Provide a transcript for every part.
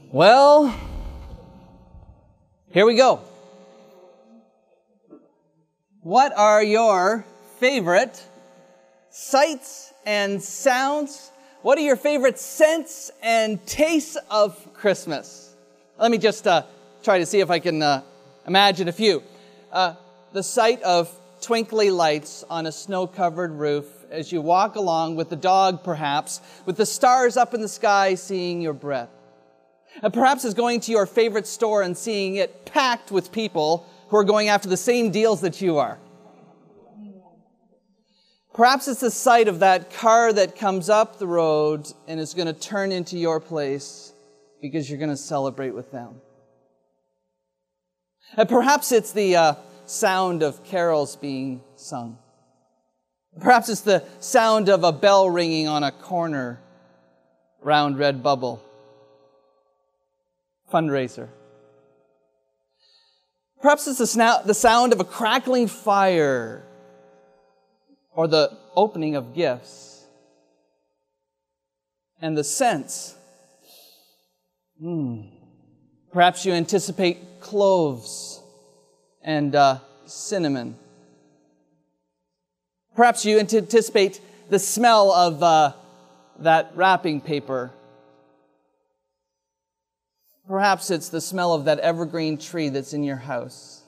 Well, here we go. What are your favorite sights and sounds? What are your favorite scents and tastes of Christmas? Let me just try to see if I can imagine a few. The sight of twinkly lights on a snow-covered roof as you walk along with the dog, perhaps, with the stars up in the sky, seeing your breath. Perhaps it's going to your favorite store and seeing it packed with people who are going after the same deals that you are. Perhaps it's the sight of that car that comes up the road and is going to turn into your place because you're going to celebrate with them. Perhaps it's the sound of carols being sung. Perhaps it's the sound of a bell ringing on a corner, round red bubble. Fundraiser. Perhaps it's the sound of a crackling fire or the opening of gifts. And the scents. Perhaps you anticipate cloves and cinnamon. Perhaps you anticipate the smell of that wrapping paper. Perhaps it's the smell of that evergreen tree that's in your house.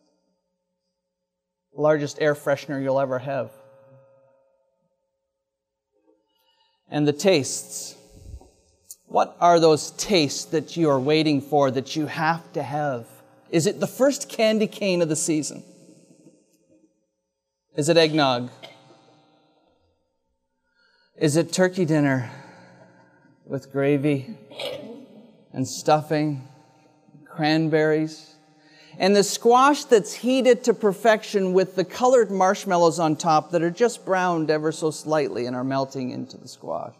The largest air freshener you'll ever have. And the tastes. What are those tastes that you are waiting for, that you have to have? Is it the first candy cane of the season? Is it eggnog? Is it turkey dinner with gravy and stuffing, cranberries, and the squash that's heated to perfection with the colored marshmallows on top that are just browned ever so slightly and are melting into the squash?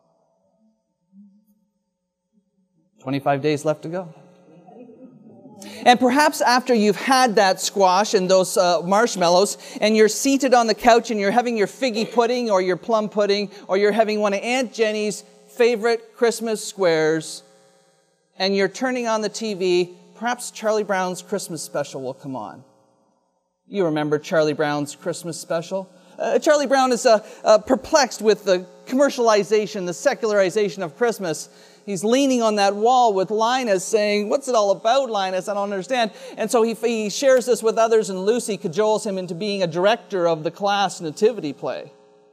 25 days left to go. And perhaps after you've had that squash and those marshmallows, and you're seated on the couch and you're having your figgy pudding or your plum pudding, or you're having one of Aunt Jenny's favorite Christmas squares, and you're turning on the TV, perhaps Charlie Brown's Christmas special will come on. You remember Charlie Brown's Christmas special? Charlie Brown is perplexed with the commercialization, the secularization of Christmas. He's leaning on that wall with Linus saying, "What's it all about, Linus? I don't understand." And so he shares this with others, and Lucy cajoles him into being a director of the class nativity play.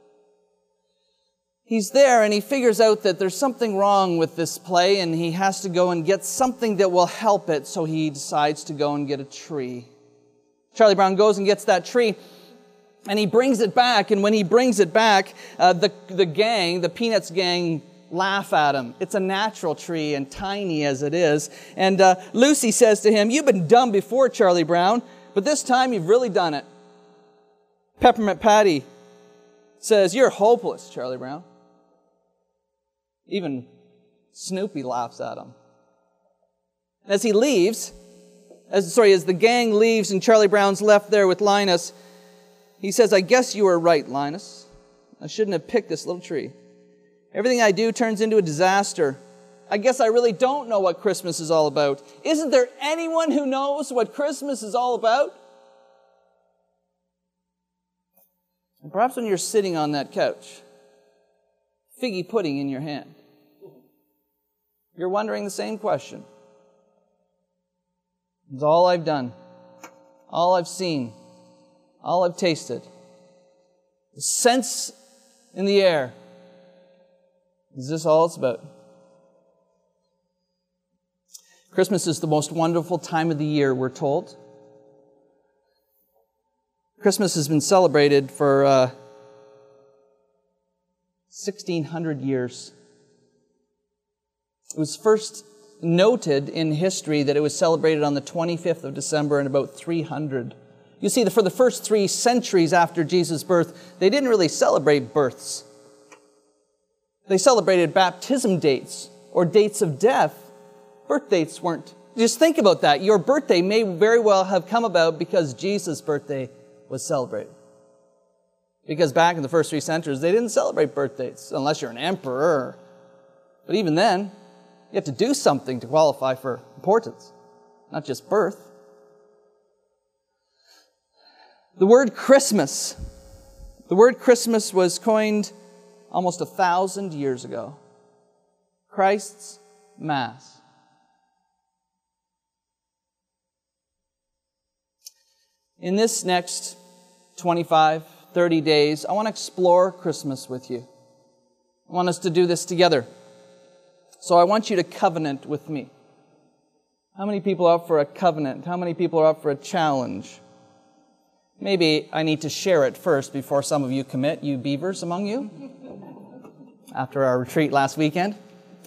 He's there and he figures out that there's something wrong with this play and he has to go and get something that will help it, so he decides to go and get a tree. Charlie Brown goes and gets that tree and he brings it back, and when he brings it back, the Peanuts gang, laugh at him. It's a natural tree and tiny as it is. And Lucy says to him, "You've been dumb before, Charlie Brown, but this time you've really done it." Peppermint Patty says, "You're hopeless, Charlie Brown." Even Snoopy laughs at him. As he leaves, as the gang leaves and Charlie Brown's left there with Linus, he says, "I guess you were right, Linus. I shouldn't have picked this little tree. Everything I do turns into a disaster. I guess I really don't know what Christmas is all about. Isn't there anyone who knows what Christmas is all about?" And perhaps when you're sitting on that couch, figgy pudding in your hand, you're wondering the same question. It's all I've done, all I've seen, all I've tasted. The scents in the air. Is this all it's about? Christmas is the most wonderful time of the year, we're told. Christmas has been celebrated for 1,600 years. It was first noted in history that it was celebrated on the 25th of December in about 300. You see, for the first 3 centuries after Jesus' birth, they didn't really celebrate births. They celebrated baptism dates or dates of death. Birth dates weren't. Just think about that. Your birthday may very well have come about because Jesus' birthday was celebrated. Because back in the first 3 centuries, they didn't celebrate birthdays unless you're an emperor. But even then, You have to do something to qualify for importance, not just birth. The word Christmas was coined almost 1,000 years ago. Christ's Mass. In this next 25, 30 days, I want to explore Christmas with you. I want us to do this together. So I want you to covenant with me. How many people are up for a covenant? How many people are up for a challenge? Maybe I need to share it first before some of you commit, you beavers among you, after our retreat last weekend.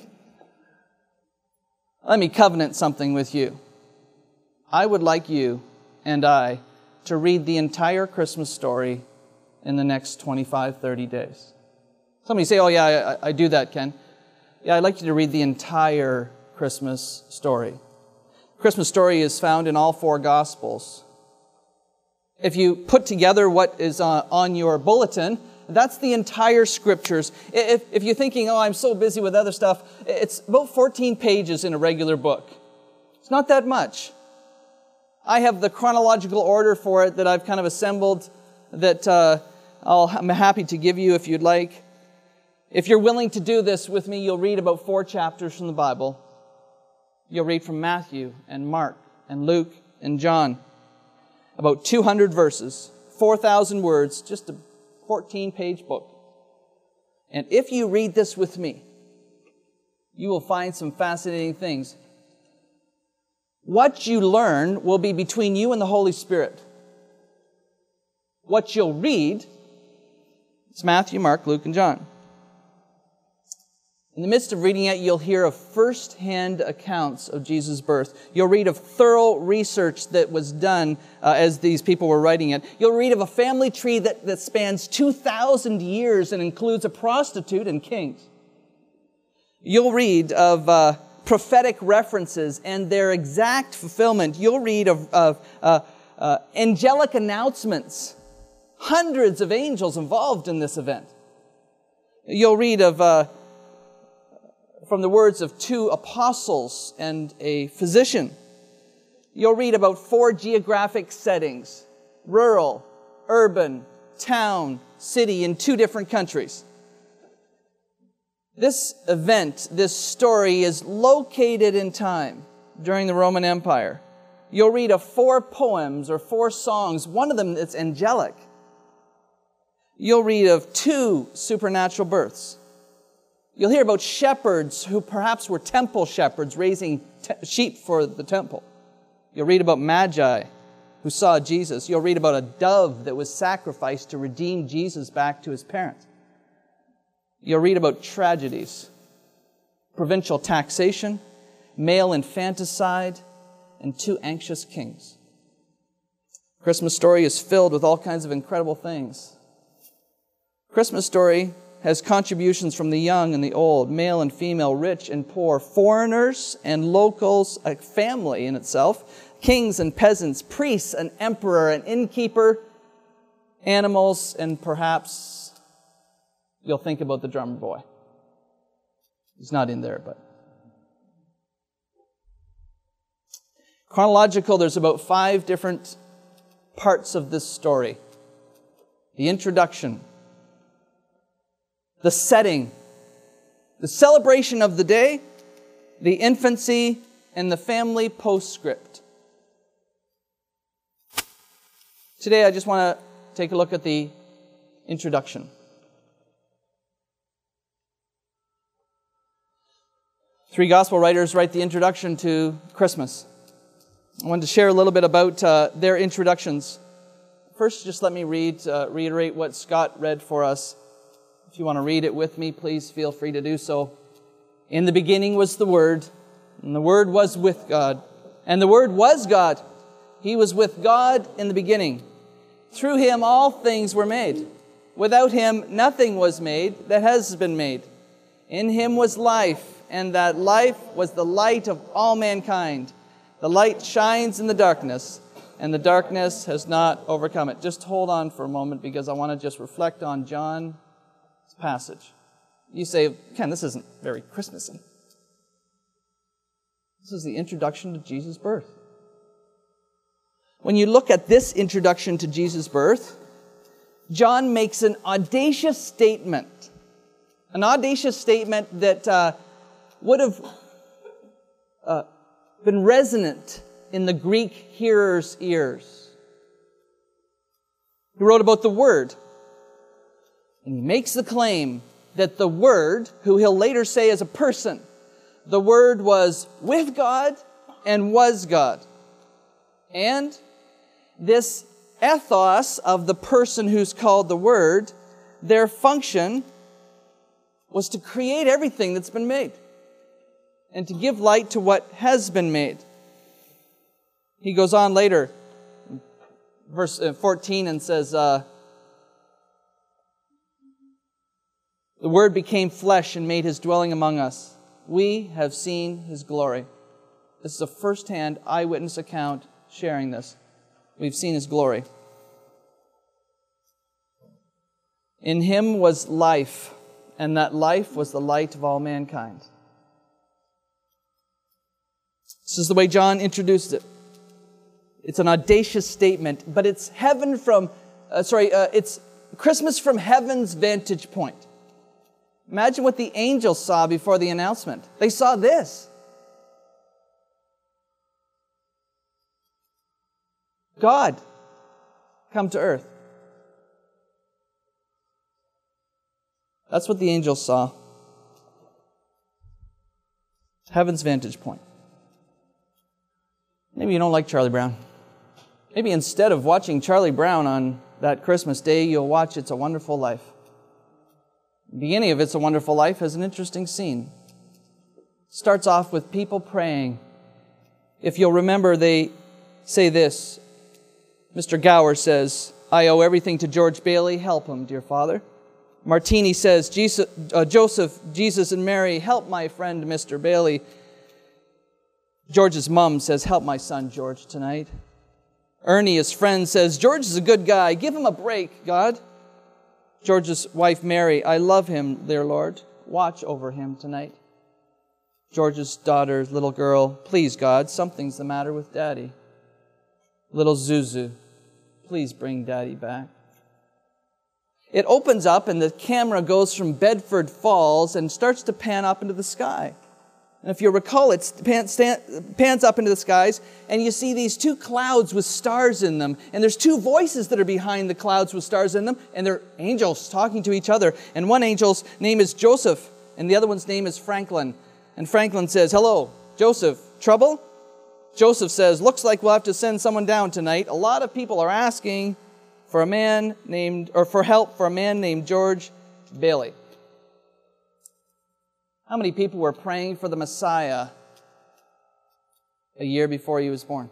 Let me covenant something with you. I would like you and I to read the entire Christmas story in the next 25, 30 days. Some of you say, oh yeah, I do that, Ken. Yeah, I'd like you to read the entire Christmas story. Christmas story is found in all 4 Gospels. If you put together what is on your bulletin, that's the entire Scriptures. If you're thinking, oh, I'm so busy with other stuff, it's about 14 pages in a regular book. It's not that much. I have the chronological order for it that I've kind of assembled that I'm happy to give you if you'd like. If you're willing to do this with me, you'll read about 4 chapters from the Bible. You'll read from Matthew and Mark and Luke and John. About 200 verses, 4,000 words, just a 14-page book. And if you read this with me, you will find some fascinating things. What you learn will be between you and the Holy Spirit. What you'll read is Matthew, Mark, Luke, and John. In the midst of reading it, you'll hear of first-hand accounts of Jesus' birth. You'll read of thorough research that was done as these people were writing it. You'll read of a family tree that spans 2,000 years and includes a prostitute and kings. You'll read of prophetic references and their exact fulfillment. You'll read of angelic announcements. Hundreds of angels involved in this event. You'll read of from the words of 2 apostles and a physician. You'll read about 4 geographic settings: rural, urban, town, city in 2 different countries. This event, this story, is located in time during the Roman Empire. You'll read of 4 poems or 4 songs. One of them that's angelic. You'll read of 2 supernatural births. You'll hear about shepherds who perhaps were temple shepherds raising sheep for the temple. You'll read about magi who saw Jesus. You'll read about a dove that was sacrificed to redeem Jesus back to his parents. You'll read about tragedies, provincial taxation, male infanticide, and 2 anxious kings. Christmas story is filled with all kinds of incredible things. Christmas story has contributions from the young and the old, male and female, rich and poor, foreigners and locals, a family in itself, kings and peasants, priests, an emperor, an innkeeper, animals, and perhaps you'll think about the drummer boy. He's not in there, but chronological, there's about 5 different parts of this story. The introduction, the setting, the celebration of the day, the infancy, and the family postscript. Today I just want to take a look at the introduction. 3 gospel writers write the introduction to Christmas. I wanted to share a little bit about their introductions. First, just let me reiterate what Scott read for us. If you want to read it with me, please feel free to do so. In the beginning was the Word, and the Word was with God, and the Word was God. He was with God in the beginning. Through Him all things were made. Without Him nothing was made that has been made. In Him was life, and that life was the light of all mankind. The light shines in the darkness, and the darkness has not overcome it. Just hold on for a moment, because I want to just reflect on John's passage. You say, Ken, this isn't very Christmassy. This is the introduction to Jesus' birth. When you look at this introduction to Jesus' birth, John makes an audacious statement. An audacious statement that would have been resonant in the Greek hearers' ears. He wrote about the Word. And he makes the claim that the Word, who he'll later say is a person, the Word was with God and was God. And this ethos of the person who's called the Word, their function was to create everything that's been made and to give light to what has been made. He goes on later, verse 14, and says, the Word became flesh and made His dwelling among us. We have seen His glory. This is a first-hand eyewitness account sharing this. We've seen His glory. In Him was life, and that life was the light of all mankind. This is the way John introduced it. It's an audacious statement, but it's it's Christmas from heaven's vantage point. Imagine what the angels saw before the announcement. They saw this. God come to earth. That's what the angels saw. Heaven's vantage point. Maybe you don't like Charlie Brown. Maybe instead of watching Charlie Brown on that Christmas day, you'll watch It's a Wonderful Life. The beginning of It's a Wonderful Life has an interesting scene. Starts off with people praying. If you'll remember, they say this. Mr. Gower says, I owe everything to George Bailey. Help him, dear Father. Martini says, Joseph, Jesus, and Mary, help my friend, Mr. Bailey. George's mom says, help my son, George, tonight. Ernie, his friend, says, George is a good guy. Give him a break, God. George's wife, Mary, I love him, dear Lord. Watch over him tonight. George's daughter, little girl, please, God, something's the matter with Daddy. Little Zuzu, please bring Daddy back. It opens up and the camera goes from Bedford Falls and starts to pan up into the sky. And if you recall, it pans up into the skies and you see these two clouds with stars in them. And there's two voices that are behind the clouds with stars in them. And they're angels talking to each other. And one angel's name is Joseph and the other one's name is Franklin. And Franklin says, hello, Joseph, trouble? Joseph says, looks like we'll have to send someone down tonight. A lot of people are asking for help for a man named George Bailey. How many people were praying for the Messiah a year before he was born?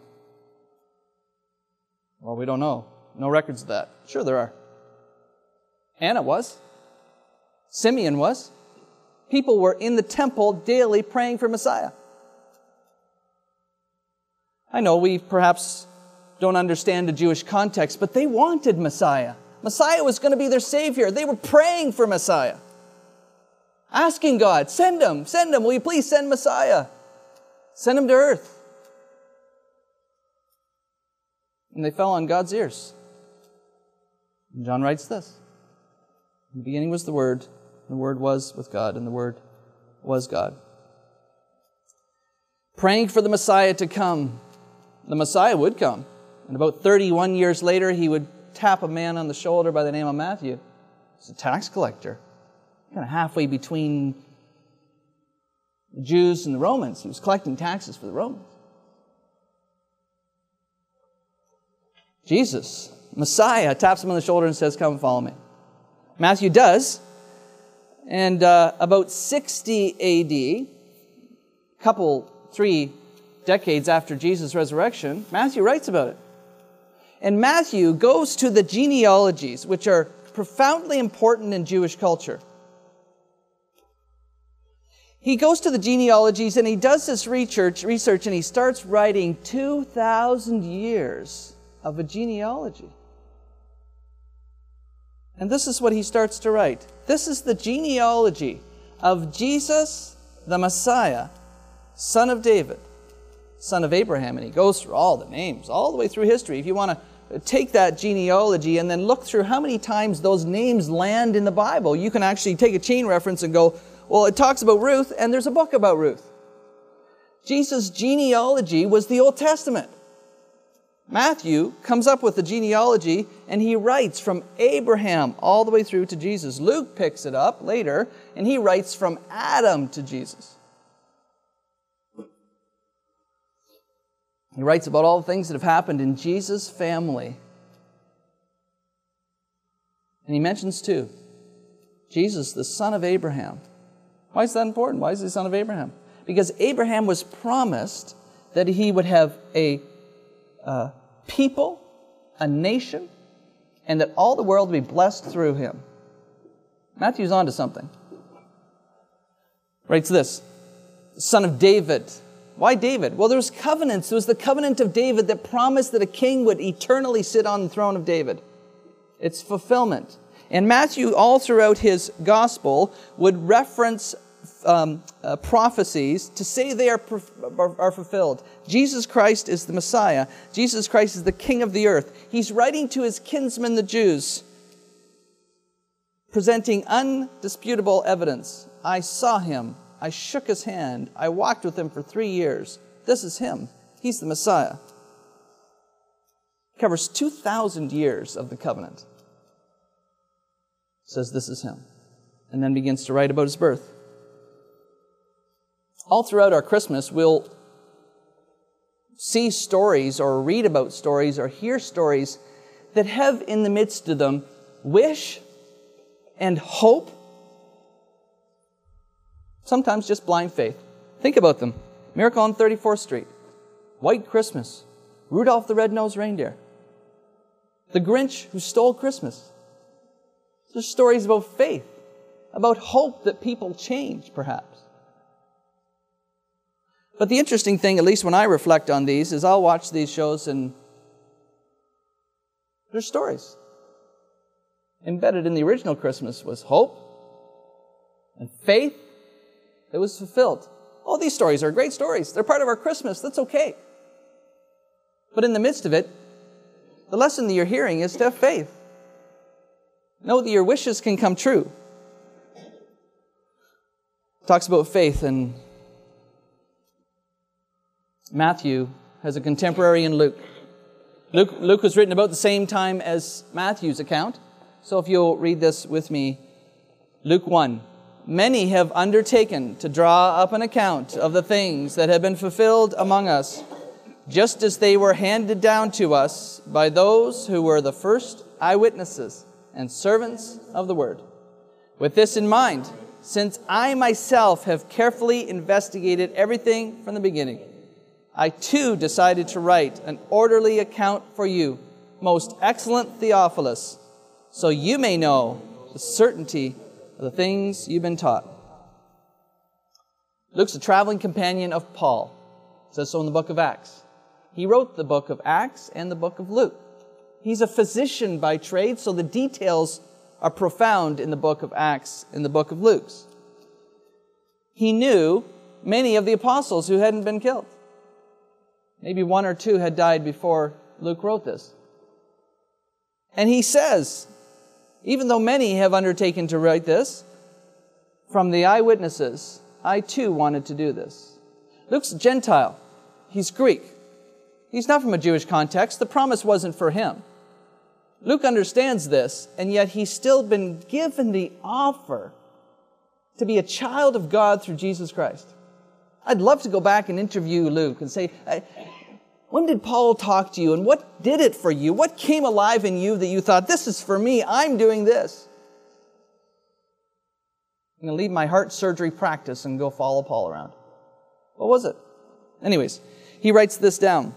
Well, we don't know. No records of that. Sure there are. Anna was. Simeon was. People were in the temple daily praying for Messiah. I know we perhaps don't understand the Jewish context, but they wanted Messiah. Messiah was going to be their Savior. They were praying for Messiah. Asking God, send him, will you please send Messiah? Send him to earth. And they fell on God's ears. And John writes this. In the beginning was the Word was with God, and the Word was God. Praying for the Messiah to come. The Messiah would come. And about 31 years later, he would tap a man on the shoulder by the name of Matthew. He's a tax collector. Kind of halfway between the Jews and the Romans. He was collecting taxes for the Romans. Jesus, Messiah, taps him on the shoulder and says, come and follow me. Matthew does. And about 60 AD, 3 decades after Jesus' resurrection, Matthew writes about it. And Matthew goes to the genealogies, which are profoundly important in Jewish culture. He goes to the genealogies and he does this research and he starts writing 2,000 years of a genealogy. And this is what he starts to write. This is the genealogy of Jesus, the Messiah, son of David, son of Abraham. And he goes through all the names, all the way through history. If you want to take that genealogy and then look through how many times those names land in the Bible, you can actually take a chain reference and go, well, it talks about Ruth, and there's a book about Ruth. Jesus' genealogy was the Old Testament. Matthew comes up with the genealogy, and he writes from Abraham all the way through to Jesus. Luke picks it up later, and he writes from Adam to Jesus. He writes about all the things that have happened in Jesus' family. And he mentions too, Jesus, the son of Abraham. Why is that important? Why is he the son of Abraham? Because Abraham was promised that he would have a people, a nation, and that all the world would be blessed through him. Matthew's on to something. Writes this, son of David. Why David? Well, there was covenants. There was the covenant of David that promised that a king would eternally sit on the throne of David. It's fulfillment. And Matthew, all throughout his gospel, would reference prophecies to say they are fulfilled. Jesus Christ is the Messiah. Jesus Christ is the King of the earth. He's writing to his kinsmen, the Jews, presenting undisputable evidence. I saw him. I shook his hand. I walked with him for 3 years. This is him. He's the Messiah. Covers 2,000 years of the covenant. Says this is him. And then begins to write about his birth. All throughout our Christmas, we'll see stories or read about stories or hear stories that have in the midst of them wish and hope. Sometimes just blind faith. Think about them. Miracle on 34th Street. White Christmas. Rudolph the Red-Nosed Reindeer. The Grinch who stole Christmas. There's stories about faith, about hope that people change, perhaps. But the interesting thing, at least when I reflect on these, is I'll watch these shows and there's stories. Embedded in the original Christmas was hope and faith that was fulfilled. All these stories are great stories. They're part of our Christmas. That's okay. But in the midst of it, the lesson that you're hearing is to have faith. Know that your wishes can come true. Talks about faith, and Matthew has a contemporary in Luke. Luke was written about the same time as Matthew's account. So if you'll read this with me, Luke 1. Many have undertaken to draw up an account of the things that have been fulfilled among us, just as they were handed down to us by those who were the first eyewitnesses and servants of the word. With this in mind, since I myself have carefully investigated everything from the beginning, I too decided to write an orderly account for you, most excellent Theophilus, so you may know the certainty of the things you've been taught. Luke's a traveling companion of Paul. It says so in the book of Acts. He wrote the book of Acts and the book of Luke. He's a physician by trade, so the details are profound in the book of Acts and the book of Luke. He knew many of the apostles who hadn't been killed. Maybe 1 or 2 had died before Luke wrote this. And he says, even though many have undertaken to write this, from the eyewitnesses, I too wanted to do this. Luke's a Gentile. He's Greek. He's not from a Jewish context. The promise wasn't for him. Luke understands this, and yet he's still been given the offer to be a child of God through Jesus Christ. I'd love to go back and interview Luke and say, when did Paul talk to you, and what did it for you? What came alive in you that you thought, this is for me, I'm doing this? I'm going to leave my heart surgery practice and go follow Paul around. What was it? Anyways, he writes this down.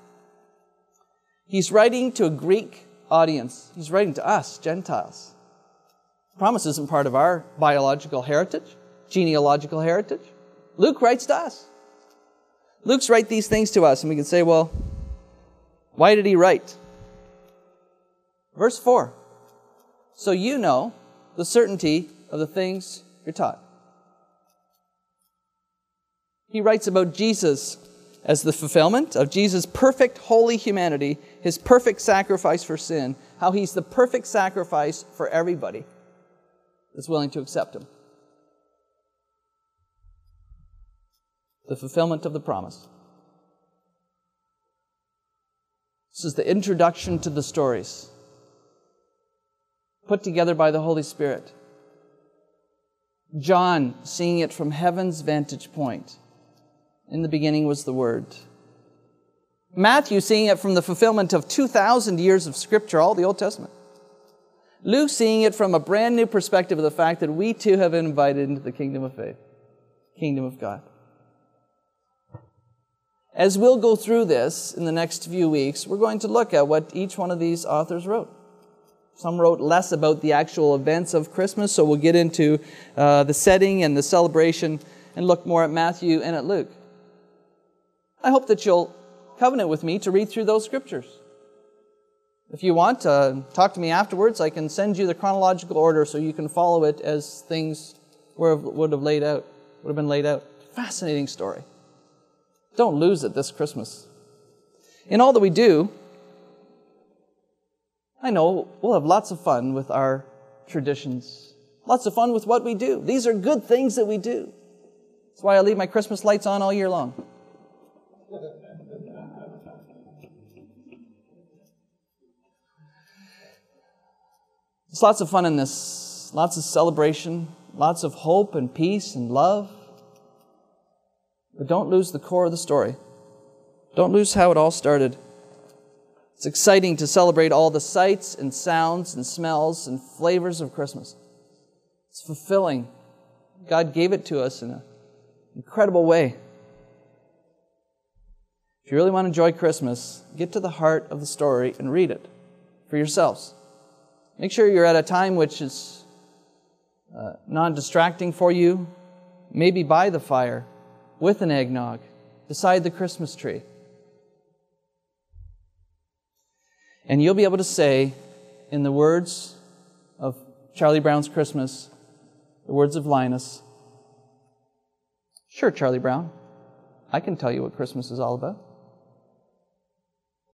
He's writing to a Greek audience. He's writing to us, Gentiles. Promise isn't part of our biological heritage, genealogical heritage. Luke writes to us. Luke's write these things to us, and we can say, well, why did he write? Verse 4. So you know the certainty of the things you're taught. He writes about Jesus as the fulfillment of Jesus' perfect holy humanity, his perfect sacrifice for sin, how he's the perfect sacrifice for everybody that's willing to accept him. The fulfillment of the promise. This is the introduction to the stories, put together by the Holy Spirit. John seeing it from heaven's vantage point. In the beginning was the Word. Matthew seeing it from the fulfillment of 2,000 years of Scripture, all the Old Testament. Luke seeing it from a brand new perspective of the fact that we too have been invited into the kingdom of faith, kingdom of God. As we'll go through this in the next few weeks, we're going to look at what each one of these authors wrote. Some wrote less about the actual events of Christmas, so we'll get into the setting and the celebration and look more at Matthew and at Luke. I hope that you'll covenant with me to read through those scriptures. If you want, talk to me afterwards. I can send you the chronological order so you can follow it as things would have been laid out. Fascinating story. Don't lose it this Christmas. In all that we do, I know we'll have lots of fun with our traditions. Lots of fun with what we do. These are good things that we do. That's why I leave my Christmas lights on all year long. There's lots of fun in this. Lots of celebration. Lots of hope and peace and love. But don't lose the core of the story. Don't lose how it all started. It's exciting to celebrate all the sights and sounds and smells and flavors of Christmas. It's fulfilling. God gave it to us in an incredible way. If you really want to enjoy Christmas, get to the heart of the story and read it for yourselves. Make sure you're at a time which is non-distracting for you, maybe by the fire, with an eggnog, beside the Christmas tree. And you'll be able to say, in the words of Charlie Brown's Christmas, the words of Linus, "Sure, Charlie Brown, I can tell you what Christmas is all about."